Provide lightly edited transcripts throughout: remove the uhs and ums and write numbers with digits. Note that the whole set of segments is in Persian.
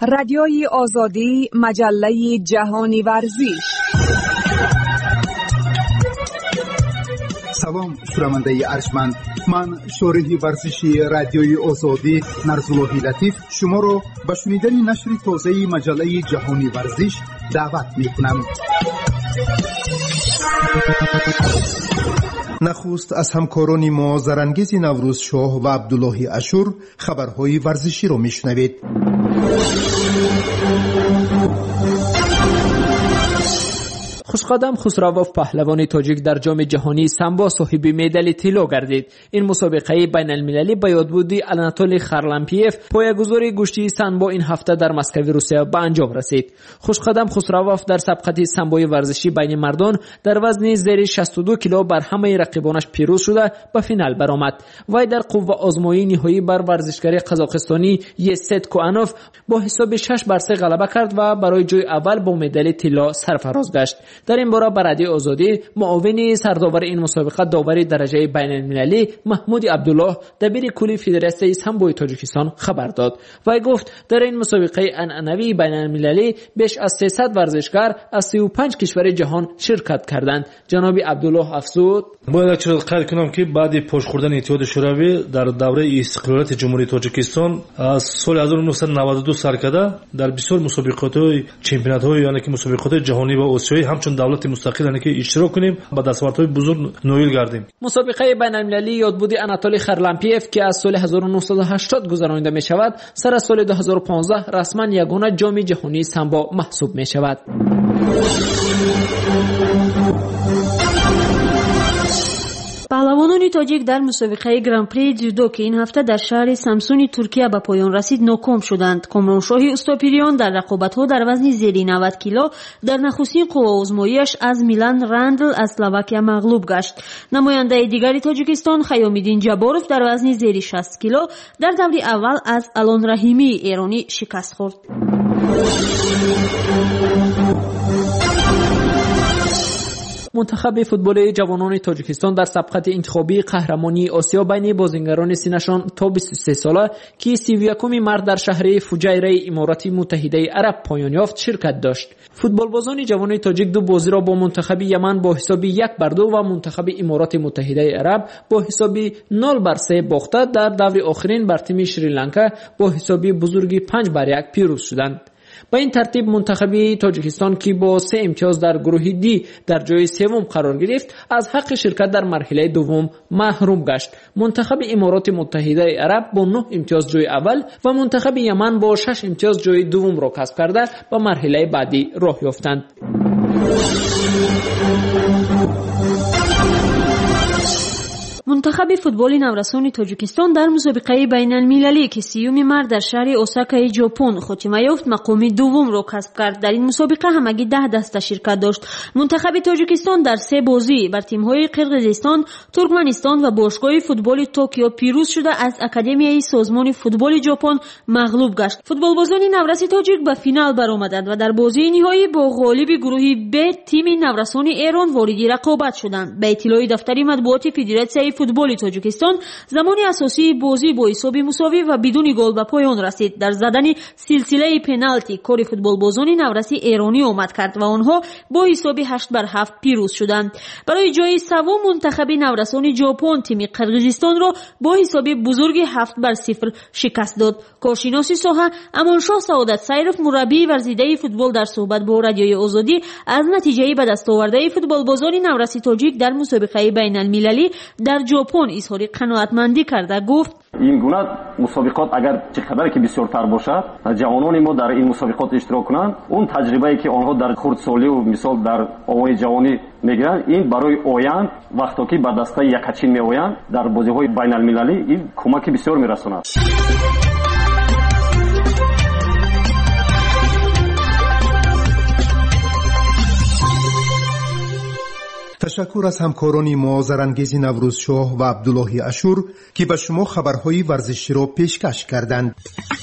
رادیوی آزادی، مجله جهانی ورزش. سلام شنونده ارجمند، من شارح ورزشی رادیوی آزادی نرزاللهی لطیف شما را به شنیدن نشر تازه مجله جهانی ورزش دعوت می‌کنم. نخست از همکاران ما زرانگیز نوروز شاه و عبدالله اشور خبرهای ورزشی را میشنوید. خوشقدم خسروف پهلوان تاجیک در جام جهانی سامبو صاحب مدال طلا گردید. این مسابقه بین المللی به یادبودی آناتولی خارلامپیف پایه‌گذاری گشتی سامبو این هفته در مسکو روسیه به انجام رسید. خوشقدم خسروف در سبقت سامبوی ورزشی بین مردان در وزن زیر 62 کیلو بر همه رقیبانش پیروز شده به فینال برآمد. وی در قوه آزمایی نهایی بر ورزشکار قزاقستانی یست کوانوف با حساب 6-3 غلبه کرد و برای جای اول با مدال طلا سرفراز گشت. در این باره برادی آزادی معاون سرداور این مسابقه داور درجه بین المللی محمود عبدالله دبیر کلی فدراسیون سامبوی تاجیکستان خبر داد. وی گفت در این مسابقه عنعنوی بین المللی بیش از 300 ورزشکار از 35 کشور جهان شرکت کردند. جناب عبدالله افزود: باید چرا قید کنم که بعد پشت خوردن اتحاد شوروی در دوره استقلالیت جمهوری تاجیکستان از سال 1992 سر کرده در بسیار مسابقات چمپیونات های یعنی که مسابقات جهانی و آسیایی همچون دولت مستقل یعنی که اشتراک کنیم با دستاوردهای بزرگ نویل گردیم. مسابقه بین المللی یادبودی آناتولی خارلامپیف که از سال 1980 گذرانیده می شود سر از سال 2015 رسما یگانه جام جهانی سامبو محسوب می شود. پهلوانان تاجیک در مسابقه گران پری جودو که این هفته در شهر سامسون ترکیه به پایان رسید ناکام شدند. کامرانشاه استاپیریان در رقابت‌ها در وزن زیر 90 کیلو در نخستین قوه آزماییش از میلان رندل از اسلواکیا مغلوب گشت. نماینده دیگری تاجیکستان خیامالدین جباروف در وزن زیر 60 کیلو در دور اول از الان رحیمی ایرانی شکست خورد. منتخب فوتبال جوانان تاجیکستان در سبقت انتخابی قهرمانی آسیا بین بازیگران سنشان تا 23 ساله که 31 مارس در شهر فجیره امارات متحده عرب پایان یافت شرکت داشت. فوتبالبازان جوانان تاجیک دو بازی را با منتخب یمن با حساب 1-2 و منتخب امارات متحده عرب با حساب 0-3 باخته در دور آخرین بر تیم شریلانکا با حساب بزرگی 5-1 پیروز شدند. با این ترتیب منتخب تاجیکستان که با 3 امتیاز در گروه دی در جای سوم قرار گرفت از حق شرکت در مرحله دوم محروم گشت. منتخب امارات متحده عرب با 9 امتیاز جای اول و منتخب یمن با 6 امتیاز جای دوم را کسب کرده به مرحله بعدی راه یافتند. منتخب فوتبال نورسان تاجیکستان در مسابقه بین المللی که 30 مارس در شهر اوساکای ژاپن خاتمه یافت مقام دوم را کسب کرد. در این مسابقه همگی 10 دسته شرکت داشت. منتخب تاجیکستان در 3 بازی بر تیم‌های قرقیزستان، ترکمنستان و باشگاه فوتبال توکیو پیروز شده از اکادمیای سازمان فوتبال ژاپن مغلوب گشت. فوتبالبازان نورس تاجیک به فینال برآمدند و در بازی نهایی با غالب گروه ب تیم نورسان ایران وارد رقابت شدند. به اطلاع دفتر مطبوعات فدراسیون فوتبال تاجیکستان زمان اساسی بازی با حساب مساوی و بدون گل به پایان رسید. در زدن سلسله پنالتی کار فوتبالبازان نورسی ایرانی آمد کرد و آنها با حساب 8-7 پیروز شدند. برای جای سوم منتخب نورسان ژاپن تیم قرقیزستان را با حساب بزرگ 7-0 شکست داد. کارشناس ساحه امانشاه سعادت سیرف مربی ورزیده فوتبال در صحبت با رادیوی آزادی از نتیجه به دست آورده فوتبالبازان نورسی تاجیک در مسابقه بین المللی در ژاپن اظهار قناعتمندی کرده گفت: این گونه مسابقات اگر چه خبری که بسیارتر باشد جوانان ما در این مسابقات اشتراک کنند اون تجربه‌ای که آنها در خردسالی و مثال در آوای جوانی میگیرند این برای آینده وقتی که به دسته یکچین میآیند در بازی‌های بین المللی این کمک بسیار میرساند. تشکر از همکاران ما زرانگیز نوروز شاه و عبدالله اشور که به شما خبرهای ورزشی را پیشکش کردند.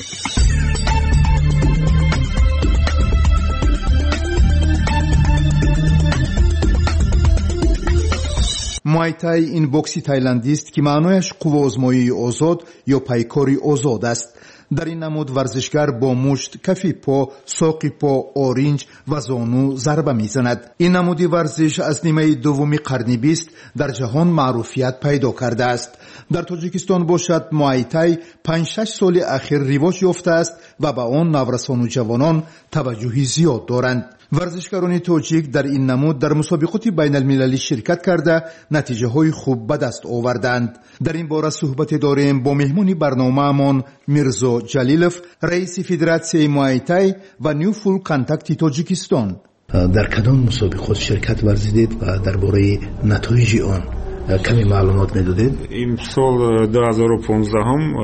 موایتای این بوکسی تایلندی است که معنایش قوه آزمایی آزاد یا پیکاری آزاد است. در این نمود ورزشگر با مشت، کف پا، ساق پا، آرنج و زانو ضربه میزند. این نمودی ورزش از نیمه دوم قرن 20 در جهان معروفیت پیدا کرده است. در تاجیکستان باشد موای تای 5-6 سال اخیر رواج یافته است و به آن نورسان و جوانان توجهی زیاد دارند. ورزشکاران تاجیک در این نمود در مسابقات بین المللی شرکت کرده نتیجه های خوب به دست آوردند. در این باره صحبت داریم با مهمون برنامه‌مان میرزا جلیلوف، رئیس فدراسیون موای تای و نیو فول کانتاکت تاجیکستان. در کدام مسابقات شرکت ورزیدید و درباره نتایج آن کمی معلومات میدادید؟ امسال 2015 هم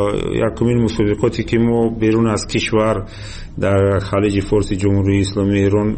یکمین مسابقاتی که ما بیرون از کشور در خلیج فارس جمهوری اسلامی ایران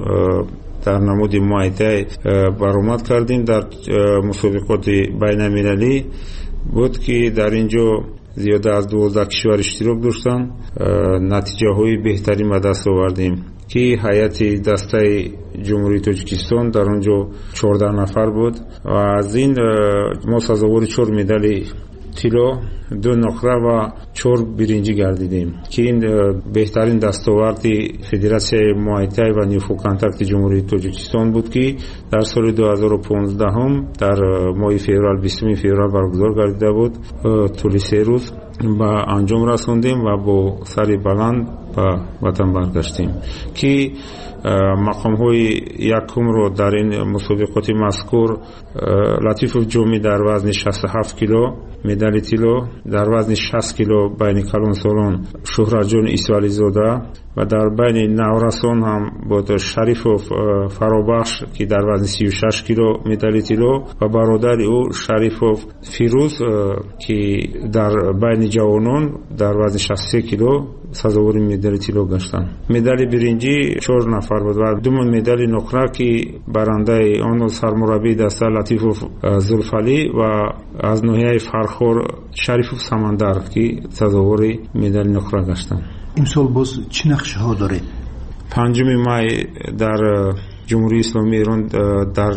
در نمود موای تای برآمد کردیم. در مسابقات بین المللی بود که در اینجا زیاده از 12 کشور اشتراک داشتند. نتیجه های بهتری به دست آوردیم که هیئت دسته جمهوری تاجیکستان در اونجا 14 نفر بود و از این ما سزاوار 4 مدال طلا، 2 نقره و 4 برنجی گردیدیم که این بهترین دستاورد فدراسیون موای تای و نیو فول کانتاکت جمهوری تاجیکستان بود که در سال 2015 هم در ماه فوریه 20 فوریه برگزار گردیده بود. طول 3 روز با انجام رساندیم و با سر بلند به وطن برگشتیم که مقام های یکم رو در این مسابقات مذکور لطیف جومی در وزن 67 کیلو مدال طلا، در وزن 60 کیلو بین کلان سالان شهرت جان اسماعیلی زاده و در بین نورسان هم بود شریف فرابخش که در وزن 36 کیلو مدال طلا و برادر او شریف فیروز که در بین جوانان در وزن 63 کیلو سزاوار مدال طلا گشتند. مدال برنجی 4 نفر بود و 2 مدال نقره که برنده آن سرمربی دسته لطیف زلفعلی و از ناحیه فرخور شریف سمندر که سزاوار مدال نقره گشتند. امسال باز چه نقشه ها داره؟ 5 مای در جمهوری اسلامی ایران در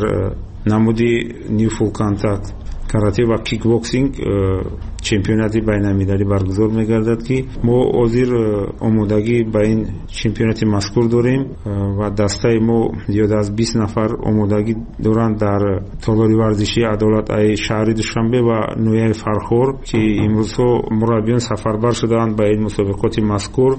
نمودی نیو فول کانتاکت کاراته و کیک باکسینگ چمپیونات بین المللی برگزار می‌گردد که ما حاضر آمادگی به این چمپیونات مذکور داریم و دسته ما زیاد از 20 نفر آمادگی دارند در تالار ورزشی عدالت ای شهر دوشنبه و نویه فرخور که امروز مربیان سفربر شدند به این مسابقات مذکور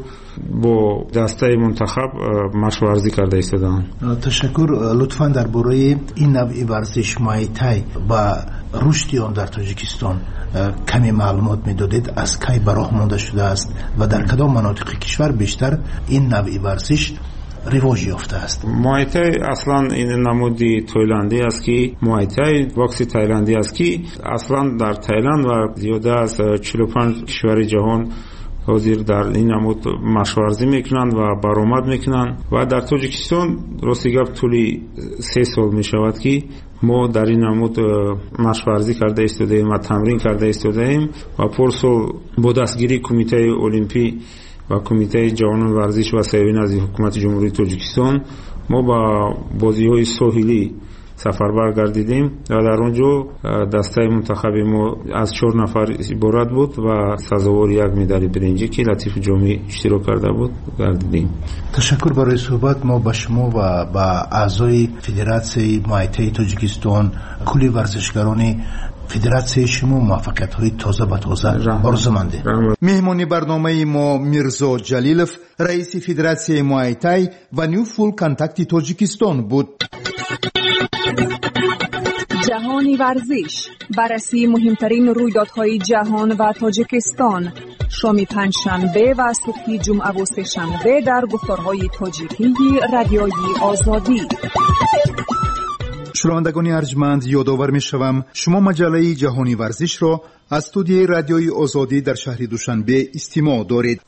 با دسته منتخب مشق ورزی کرده ایستادند. تشکر. لطفاً درباره این نوع ورزش موای تای و رشد آن در تاجیکستان کمی معلومات میدادید؟ از کی براه مانده شده است و در کدام مناطق کشور بیشتر این نوع ورزش رواج یافته است؟ موای تای اصلا این نمودی تایلندی است که موای تای باکس تایلندی است که اصلا در تایلند و زیاده از 45 کشور جهان حاضر در این نمود مشق ورزی میکنند و برآمد میکنند و در تاجیکستان راستی گپ طولی 3 سال میشود که ما در این نمود مشق ورزی کرده ایستادیم و تمرین کرده ایستادیم و پرسال با دستگیری کمیته المپی و کمیته جوانان ورزش و سیاحت از حکومت جمهوری تاجیکستان ما با بازی‌های ساحلی سفربر گردیدیم و در اونجا دسته منتخب ما از 4 نفر عبارت بود و سزاوار 1 مدال برنجی که لطیف جامی اشتراک کرده بود گردیدیم. تشکر برای صحبت. ما به شما و به اعضای فدراسیون موای تای تاجیکستان، کلی ورزشکاران فدراسیون شما موفقیت های تازه به تازه آرزومنده. مهمانی برنامه ما میرزا جلیلوف، رئیس فدراسیون موای تای و نیو فول کانتاکت تاجیکستان بود. جهانی ورزش، بررسی مهمترین رویدادهای جهان و تاجیکستان، شام پنجشنبه و صبح جمعه و سه‌شنبه در گفتارهای تاجیکی رادیوی آزادی. شنوندگان ارجمند، یادآور می‌شوم شما مجله جهانی ورزش را از استودیوی رادیوی آزادی در شهر دوشنبه استماع دارید.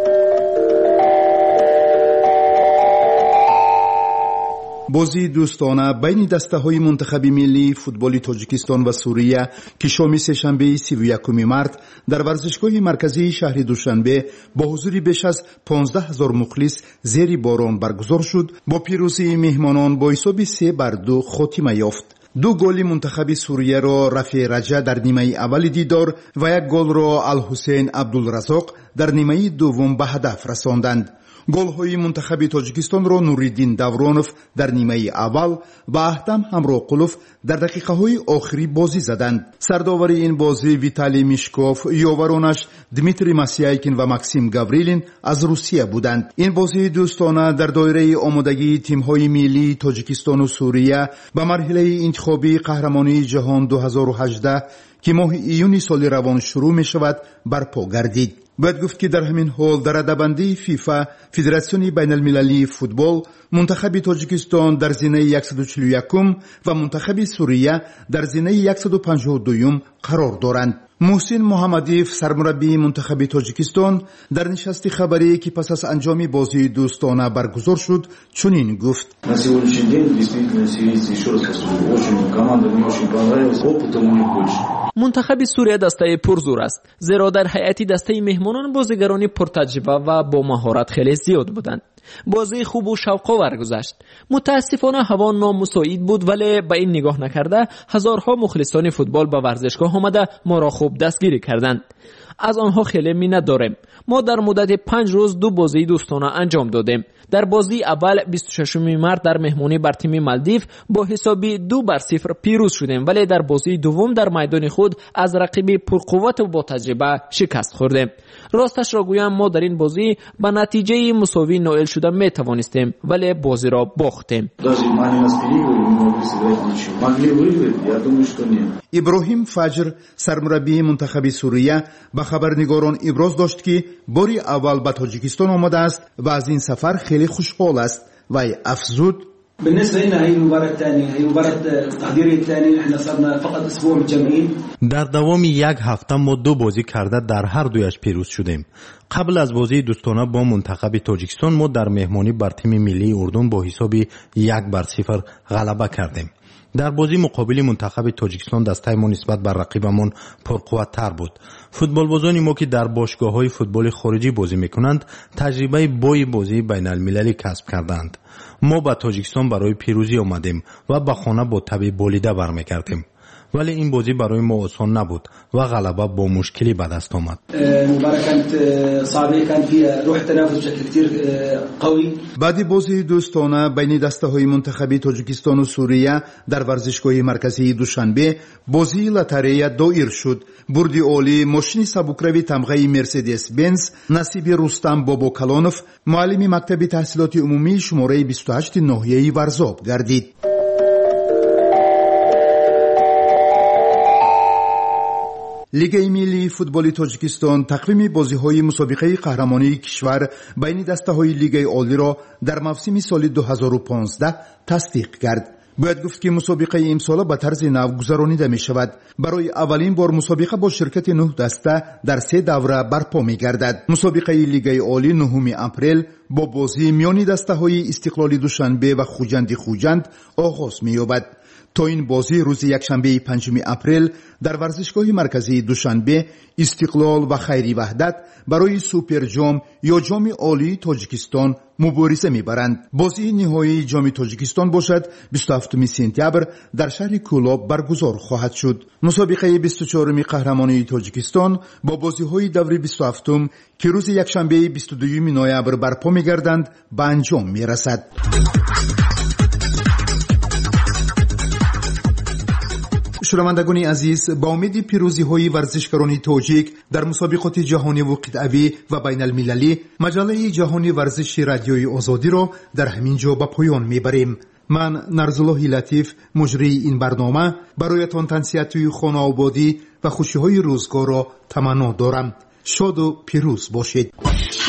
بازی دوستانه بین دسته‌های منتخب ملی فوتبال تاجیکستان و سوریه که شام سه‌شنبه 31 مارس در ورزشگاه مرکزی شهر دوشنبه با حضور بیش از 15000 مخلص زیر باران برگزار شد. با پیروزی مهمانان با حساب 3-2 خاتمه یافت. دو گل منتخب سوریه را رفیع رجا در نیمه اول دیدار و یک گل را الحسین عبدالرزاق در نیمه دوم به هدف رساندند. گل‌های منتخب تاجیکستان را نوریدین دورونوف در نیمه اول و اهتم همراقلوف در دقیقه‌های آخری بازی زدند. سرداور این بازی ویتالی میشکوف، یاورانش دمیتری ماسیایکین و ماکسیم گاوریلین از روسیه بودند. این بازی دوستانه در دایره آمادگی تیم‌های ملی تاجیکستان و سوریه به مرحله انتخابی قهرمانی جهان 2018 که ماه ایونی سال روان شروع می شود برپا گردید. باید گفت که در همین حال در رده‌بندی فیفا، فدراسیون بین المللی فوتبال، منتخب تاجیکستان در زینه 141 و منتخب سوریه در زینه 152 قرار دارند. محسن محمدیف، سرمربی منتخب تاجیکستان، در نشست خبری که پس از انجام بازی دوستانه برگزار شد چنین گفت: منتخب سوریه دسته پرزور است، زیرا در هیئت دسته مهمانان بازیگران پرتجربه و با مهارت خیلی زیاد بودند. بازی خوب و شوق‌آور گذشت. متاسفانه هوا نامساعد بود، ولی به این نگاه نکرده هزارها مخلصان فوتبال به ورزشگاه آمده ما را خوب دستگیری کردند. از آنها خیلی مینت داریم. ما در مدت 5 روز 2 بازی دوستانه انجام دادیم. در بازی اول 26 مارس در مهمانی بر تیم مالدیو با حسابی 2-0 پیروز شدیم، ولی در بازی دوم در میدان خود از رقیب پرقوت و با تجربه شکست خوردیم. راستش را گویم ما در این بازی به نتیجه مساوی نائل شده می توانستیم، ولی بازی را باختیم. ابراهیم فجر، سرمربی منتخب سوریه، به خبرنگاران ابراز داشت که باری اول به تاجیکستان آمده است و از این سفر خیلی خوشحال است. و افزود: در دوام 1 هفته ما 2 بازی کرده در هر دویش پیروز شدیم. قبل از بازی دوستانه با منتخب تاجیکستان ما در مهمانی بر تیم ملی اردن با حسابی 1-0 غلبه کردیم. در بازی مقابل منتخب تاجیکستان دسته ما نسبت بر رقیبمان پرقوت‌تر بود. فوتبالبازان ما که در باشگاه‌های فوتبال خارجی بازی می‌کنند تجربه بازی بین المللی کسب کردند. ما به تاجیکستان برای پیروزی آمدیم و به خانه با تبع بولیده برمیگردیم. ولی این بازی برای ما آسان نبود و غلبه با مشکلی به دست آمد. بعد بازی دوستانه بین دسته‌های منتخب تاجیکستان و سوریه در ورزشگاه مرکزی دوشنبه بازی لاتاری دایر شد. برد عالی ماشین سبکروی تمغه مرسدس بنز نصیب رستم باباکلانوف، معلم مکتب تحصیلات عمومی شماره 28 ناحیه ورزاب گردید. لیگ ملی فوتبال تاجیکستان تقویم بازی‌های مسابقه قهرمانی کشور بین دسته‌های لیگ عالی را در موسم سال 2015 تصدیق کرد. باید گفت که مسابقه امسال به طرز نو گذرانیده می شود. برای اولین بار مسابقه با شرکت 9 دسته در 3 دوره برپا می گردد. مسابقه لیگ عالی 9 اپریل با بازی میان دسته‌های استقلال دوشنبه و خوجند آغاز می یابد. تا این بازی روز یکشنبه 5 اپریل در ورزشگاه مرکزی دوشنبه استقلال و خیری وحدت برای سوپر جام یا جام عالی تاجیکستان مبارزه می‌برند. بازی نهایی جام تاجیکستان باشد 27 سپتامبر در شهر کولاب برگزار خواهد شد. مسابقه 24 قهرمانی تاجیکستان با بازی‌های دوره 27 که روز یکشنبه 22 نوامبر برپا می‌گردند به انجام می‌رسد. شنوندگان عزیز، با امید پیروزی های ورزشکاران تاجیک در مسابقات جهانی و قطعی و بین المللی، مجله جهانی ورزش رادیوی آزادی را در همین جا به پایان میبریم. من نرزالله لطیف مجری این برنامه برایتان تنصیحات خانه آبادی و خوشی های روزگار را تمنا دارم. شاد و پیروز باشید.